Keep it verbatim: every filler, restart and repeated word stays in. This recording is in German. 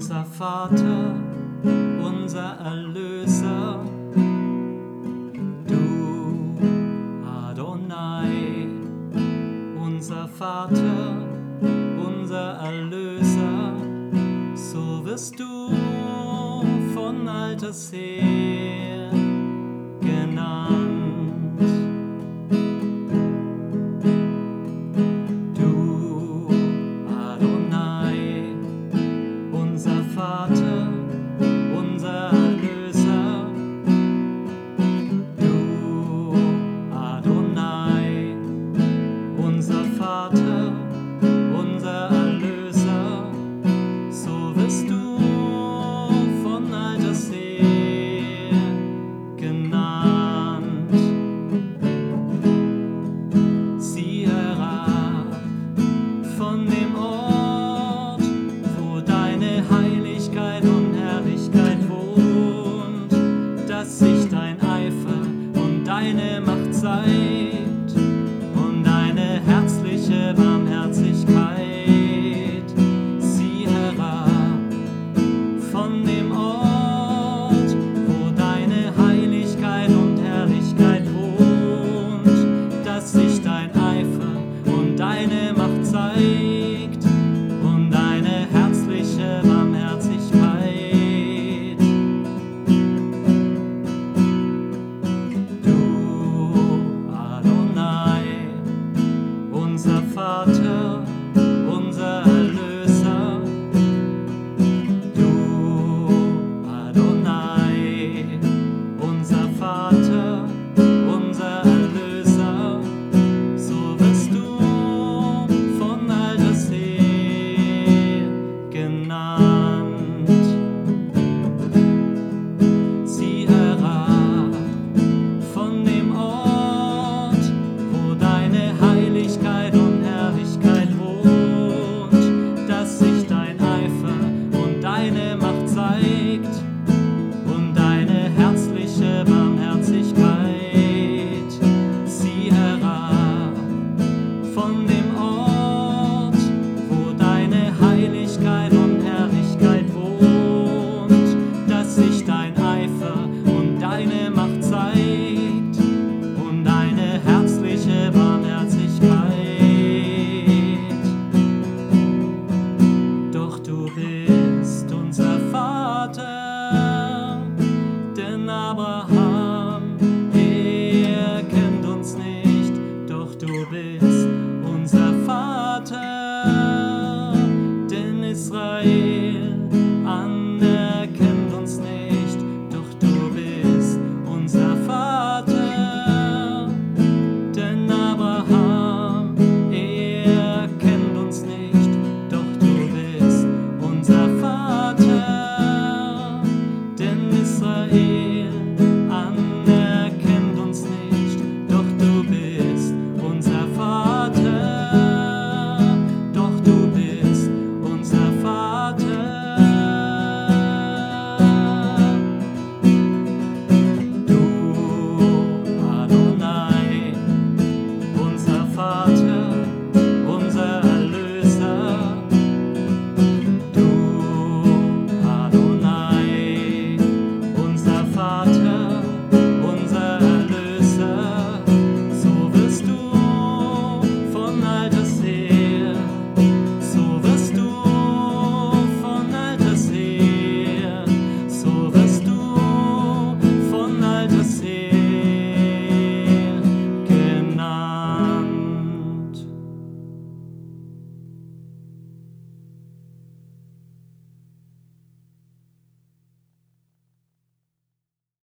unser Vater, unser Erlöser, du Adonai, unser Vater, unser Erlöser, so wirst du von alters her genannt. Du Adonai, unser Vater, unser Erlöser, du Adonai, unser Vater, unser Erlöser, so wirst du von alters her genannt. Sieh herab von dem Ort, wo deine Heiligkeit und Herrlichkeit wohnt, dass sich dein Eifer und deine Macht zeigt und deine herzliche Barmherzigkeit. Sieh herab von dem Ort, wo deine Heiligkeit und Herrlichkeit wohnt, dass sich dein Eifer und deine Macht zeigt und deine herzliche Barmherzigkeit. Du Adonai, unser Vater, unser Erlöser, du Adonai, unser Vater, unser Erlöser, so wirst du von alters her genannt. Sieh herab von dem Ort, wo deine Heiligkeit und Herrlichkeit wohnt, dass sich dein Eifer und deine Macht zeigt und deine herzliche Barmherzigkeit. Sieh herab von dem Ort, wo deine Heiligkeit und Herrlichkeit wohnt, dass sich dein Eifer und deine Macht zeigt und deine herzliche Barmherzigkeit. Doch du bist unser Vater, denn Abraham, er kennt uns nicht, doch du bist unser Vater, denn Israel